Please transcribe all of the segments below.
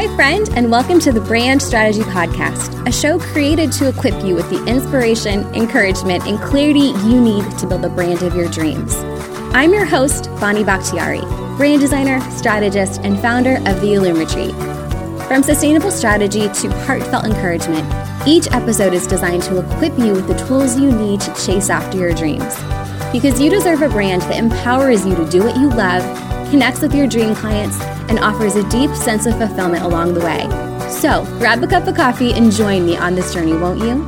Hi, friend, and welcome to the Brand Strategy Podcast, a show created to equip you with the inspiration, encouragement, and clarity you need to build the brand of your dreams. I'm your host, Bonnie Bakhtiari, brand designer, strategist, and founder of the Illume Retreat. From sustainable strategy to heartfelt encouragement, each episode is designed to equip you with the tools you need to chase after your dreams. Because you deserve a brand that empowers you to do what you love, connects with your dream clients, and offers a deep sense of fulfillment along the way. So, grab a cup of coffee and join me on this journey, won't you?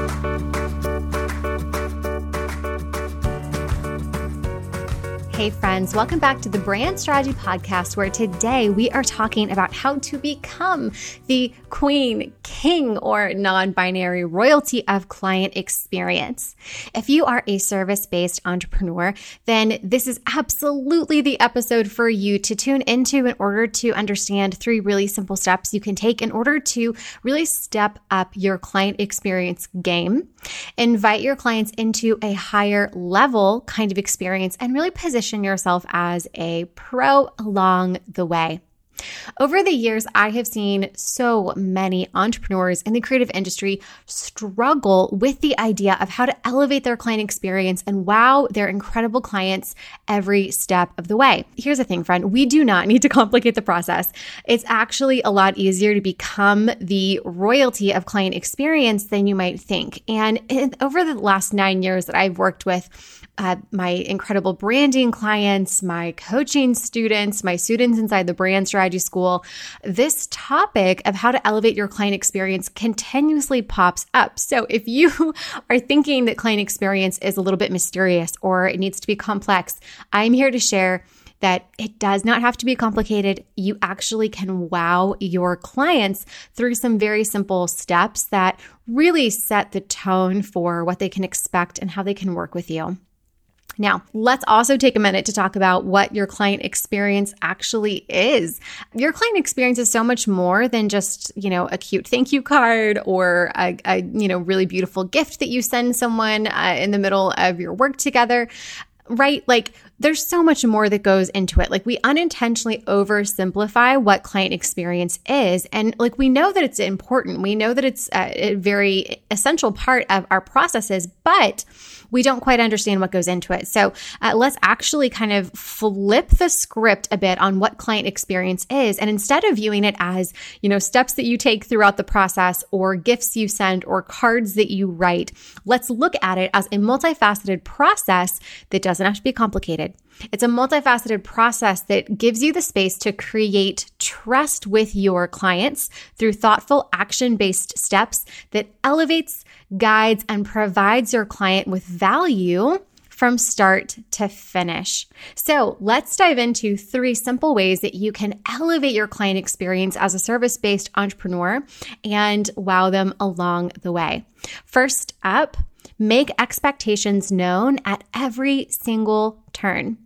Hey friends, welcome back to the Brand Strategy Podcast, where today we are talking about how to become the queen, king, or non-binary royalty of client experience. If you are a service-based entrepreneur, then this is absolutely the episode for you to tune into in order to understand 3 really simple steps you can take in order to really step up your client experience game, invite your clients into a higher level kind of experience, and really position yourself as a pro along the way. Over the years, I have seen so many entrepreneurs in the creative industry struggle with the idea of how to elevate their client experience and wow their incredible clients every step of the way. Here's the thing, friend. We do not need to complicate the process. It's actually a lot easier to become the royalty of client experience than you might think. And over the last 9 years that I've worked with my incredible branding clients, my coaching students, my students inside the Brand Strategy School, this topic of how to elevate your client experience continuously pops up. So if you are thinking that client experience is a little bit mysterious or it needs to be complex, I'm here to share that it does not have to be complicated. You actually can wow your clients through some very simple steps that really set the tone for what they can expect and how they can work with you. Now, let's also take a minute to talk about what your client experience actually is. Your client experience is so much more than just, a cute thank you card or a really beautiful gift that you send someone in the middle of your work together, right? Like, there's so much more that goes into it. Like, we unintentionally oversimplify what client experience is. And we know that it's important. We know that it's a very essential part of our processes, but we don't quite understand what goes into it. So let's actually kind of flip the script a bit on what client experience is. And instead of viewing it as, steps that you take throughout the process or gifts you send or cards that you write, let's look at it as a multifaceted process that doesn't have to be complicated. It's a multifaceted process that gives you the space to create trust with your clients through thoughtful action-based steps that elevates, guides, and provides your client with value from start to finish. So let's dive into 3 simple ways that you can elevate your client experience as a service-based entrepreneur and wow them along the way. First up, make expectations known at every single turn.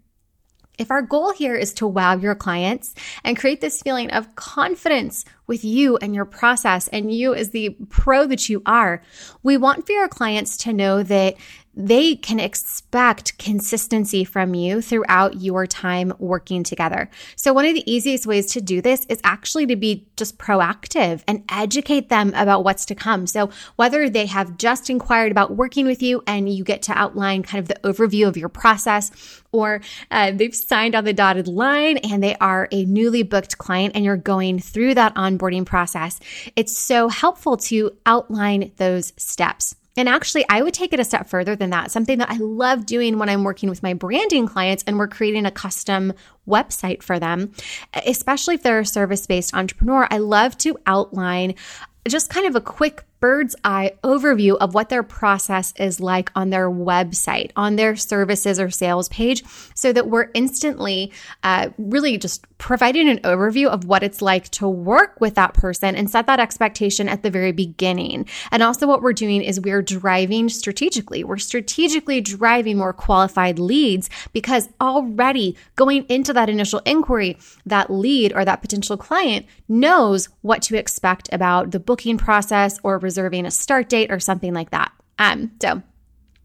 If our goal here is to wow your clients and create this feeling of confidence with you and your process and you as the pro that you are, we want for your clients to know that they can expect consistency from you throughout your time working together. So one of the easiest ways to do this is actually to be just proactive and educate them about what's to come. So whether they have just inquired about working with you and you get to outline kind of the overview of your process, or they've signed on the dotted line and they are a newly booked client and you're going through that onboarding process, it's so helpful to outline those steps. And actually, I would take it a step further than that. Something that I love doing when I'm working with my branding clients and we're creating a custom website for them, especially if they're a service-based entrepreneur, I love to outline just kind of a quick bird's eye overview of what their process is like on their website, on their services or sales page, so that we're instantly really just providing an overview of what it's like to work with that person and set that expectation at the very beginning. And also what we're doing is we're driving strategically. We're strategically driving more qualified leads because already going into that initial inquiry, that lead or that potential client knows what to expect about the booking process or reserving a start date or something like that. So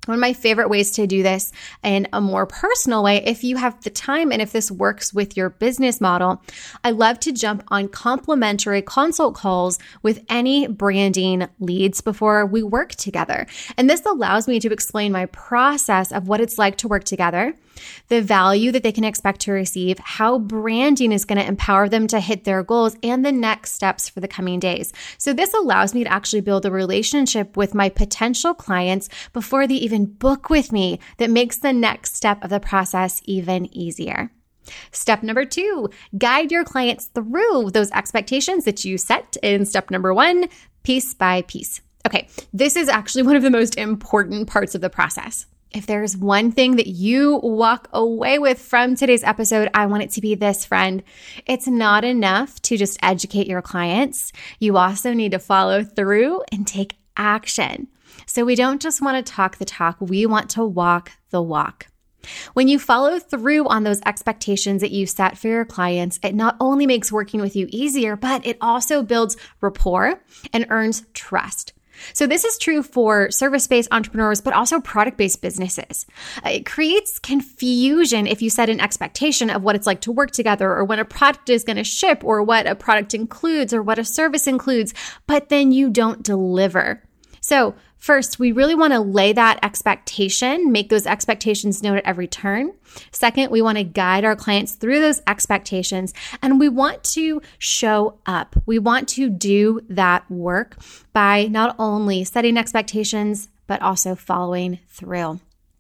One of my favorite ways to do this in a more personal way, if you have the time and if this works with your business model, I love to jump on complimentary consult calls with any branding leads before we work together. And this allows me to explain my process of what it's like to work together, the value that they can expect to receive, how branding is going to empower them to hit their goals, and the next steps for the coming days. So this allows me to actually build a relationship with my potential clients before they even book with me that makes the next step of the process even easier. Step number 2, guide your clients through those expectations that you set in step number 1, piece by piece. Okay, this is actually one of the most important parts of the process. If there's one thing that you walk away with from today's episode, I want it to be this, friend. It's not enough to just educate your clients. You also need to follow through and take action. So we don't just want to talk the talk, we want to walk the walk. When you follow through on those expectations that you set for your clients, it not only makes working with you easier, but it also builds rapport and earns trust. So this is true for service-based entrepreneurs, but also product-based businesses. It creates confusion if you set an expectation of what it's like to work together or when a product is going to ship or what a product includes or what a service includes, but then you don't deliver. So first, we really want to lay that expectation, make those expectations known at every turn. Second, we want to guide our clients through those expectations, and we want to show up. We want to do that work by not only setting expectations, but also following through.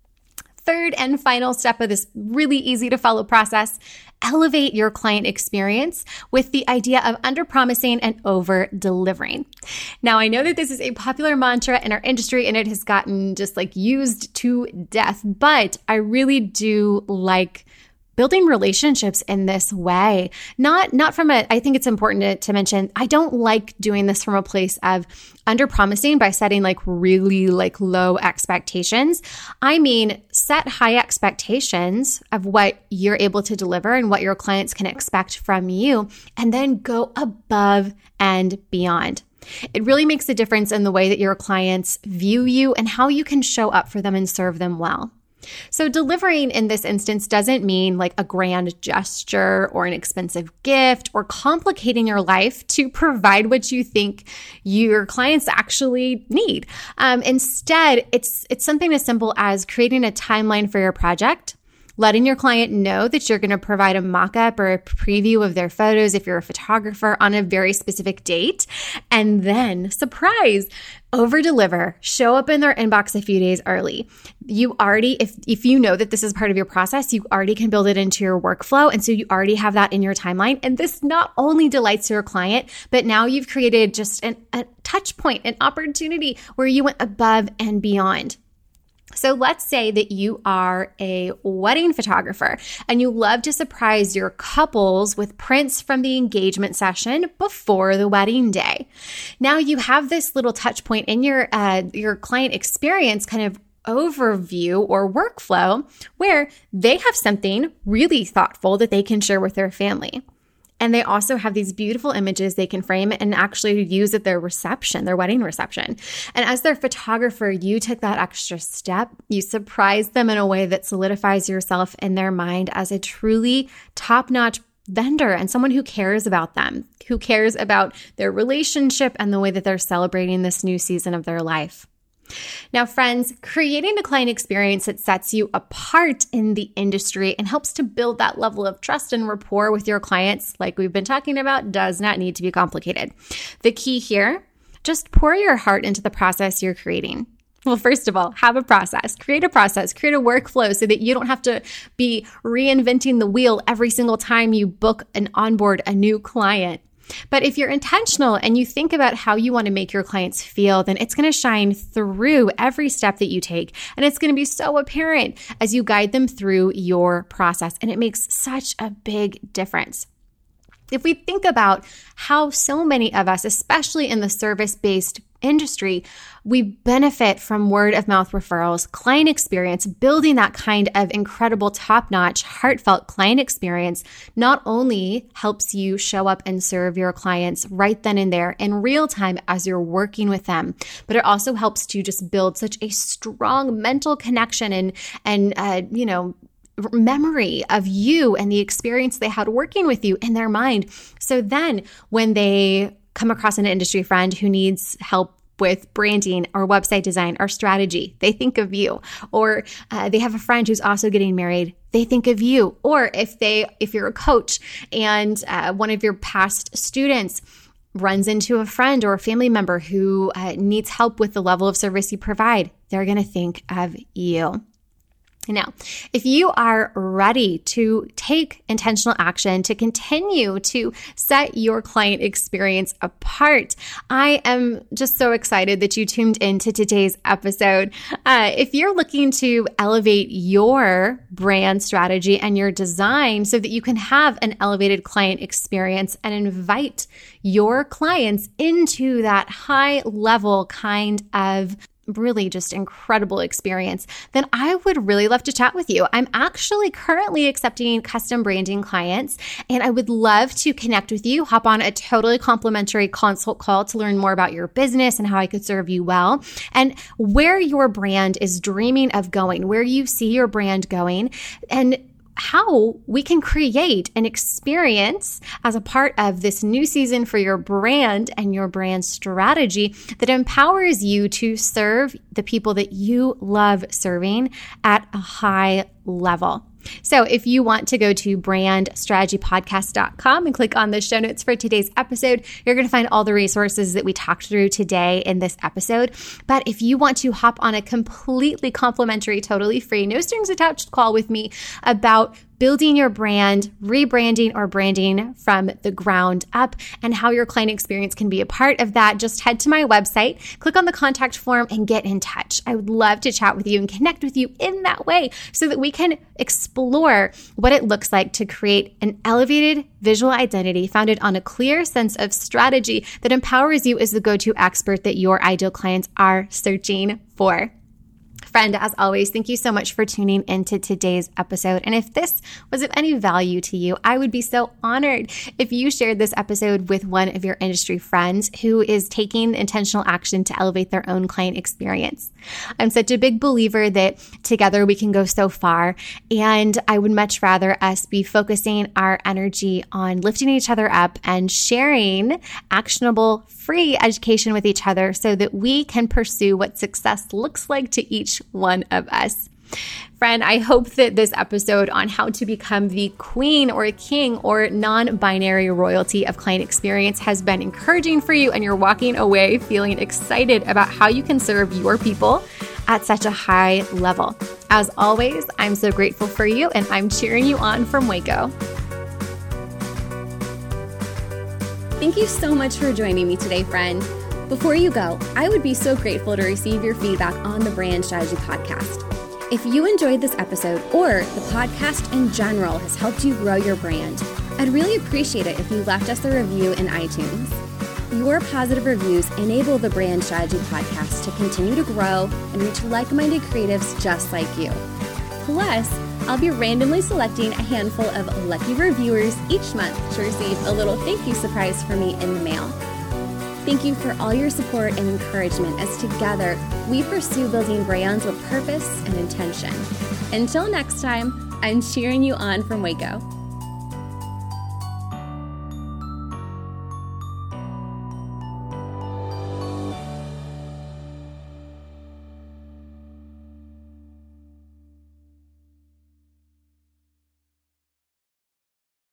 Third and final step of this really easy to follow process, elevate your client experience with the idea of under-promising and over-delivering. Now, I know that this is a popular mantra in our industry and it has gotten just like used to death, but I really do like building relationships in this way. Not from I think it's important to mention, I don't like doing this from a place of under-promising by setting really low expectations. I mean, set high expectations of what you're able to deliver and what your clients can expect from you, and then go above and beyond. It really makes a difference in the way that your clients view you and how you can show up for them and serve them well. So delivering in this instance doesn't mean like a grand gesture or an expensive gift or complicating your life to provide what you think your clients actually need. Instead, it's something as simple as creating a timeline for your project, letting your client know that you're going to provide a mock-up or a preview of their photos if you're a photographer on a very specific date, and then surprise, over-deliver, show up in their inbox a few days early. You already, if you know that this is part of your process, you already can build it into your workflow, and so you already have that in your timeline, and this not only delights your client, but now you've created just a touch point, an opportunity where you went above and beyond. So let's say that you are a wedding photographer and you love to surprise your couples with prints from the engagement session before the wedding day. Now you have this little touch point in your client experience kind of overview or workflow where they have something really thoughtful that they can share with their family. And they also have these beautiful images they can frame and actually use at their reception, their wedding reception. And as their photographer, you took that extra step. You surprised them in a way that solidifies yourself in their mind as a truly top-notch vendor and someone who cares about them, who cares about their relationship and the way that they're celebrating this new season of their life. Now, friends, creating a client experience that sets you apart in the industry and helps to build that level of trust and rapport with your clients, like we've been talking about, does not need to be complicated. The key here, just pour your heart into the process you're creating. Well, first of all, have a process, create a workflow so that you don't have to be reinventing the wheel every single time you book and onboard a new client. But if you're intentional and you think about how you want to make your clients feel, then it's going to shine through every step that you take. And it's going to be so apparent as you guide them through your process. And it makes such a big difference. If we think about how so many of us, especially in the service-based industry, we benefit from word of mouth referrals, client experience, building that kind of incredible, top-notch, heartfelt client experience not only helps you show up and serve your clients right then and there in real time as you're working with them, but it also helps to just build such a strong mental connection and memory of you and the experience they had working with you in their mind. So then when they come across an industry friend who needs help with branding or website design or strategy, they think of you. Or they have a friend who's also getting married, they think of you. Or if you're a coach and one of your past students runs into a friend or a family member who needs help with the level of service you provide, they're going to think of you. Now, if you are ready to take intentional action to continue to set your client experience apart, I am just so excited that you tuned into today's episode. If you're looking to elevate your brand strategy and your design so that you can have an elevated client experience and invite your clients into that high level kind of really just incredible experience, then I would really love to chat with you. I'm actually currently accepting custom branding clients, and I would love to connect with you. Hop on a totally complimentary consult call to learn more about your business and how I could serve you well, and where your brand is dreaming of going, where you see your brand going, and how we can create an experience as a part of this new season for your brand and your brand strategy that empowers you to serve the people that you love serving at a high level. So if you want to go to brandstrategypodcast.com and click on the show notes for today's episode, you're going to find all the resources that we talked through today in this episode. But if you want to hop on a completely complimentary, totally free, no strings attached call with me about building your brand, rebranding or branding from the ground up, and how your client experience can be a part of that, just head to my website, click on the contact form, and get in touch. I would love to chat with you and connect with you in that way so that we can explore what it looks like to create an elevated visual identity founded on a clear sense of strategy that empowers you as the go-to expert that your ideal clients are searching for. Friend, as always, thank you so much for tuning into today's episode. And if this was of any value to you, I would be so honored if you shared this episode with one of your industry friends who is taking intentional action to elevate their own client experience. I'm such a big believer that together we can go so far, and I would much rather us be focusing our energy on lifting each other up and sharing actionable, free education with each other so that we can pursue what success looks like to each one of us. Friend, I hope that this episode on how to become the queen or king or non-binary royalty of client experience has been encouraging for you, and you're walking away feeling excited about how you can serve your people at such a high level. As always, I'm so grateful for you, and I'm cheering you on from Waco. Thank you so much for joining me today, friend. Before you go, I would be so grateful to receive your feedback on the Brand Strategy Podcast. If you enjoyed this episode or the podcast in general has helped you grow your brand, I'd really appreciate it if you left us a review in iTunes. Your positive reviews enable the Brand Strategy Podcast to continue to grow and reach like-minded creatives just like you. Plus, I'll be randomly selecting a handful of lucky reviewers each month to receive a little thank you surprise from me in the mail. Thank you for all your support and encouragement as together we pursue building brands with purpose and intention. Until next time, I'm cheering you on from Waco.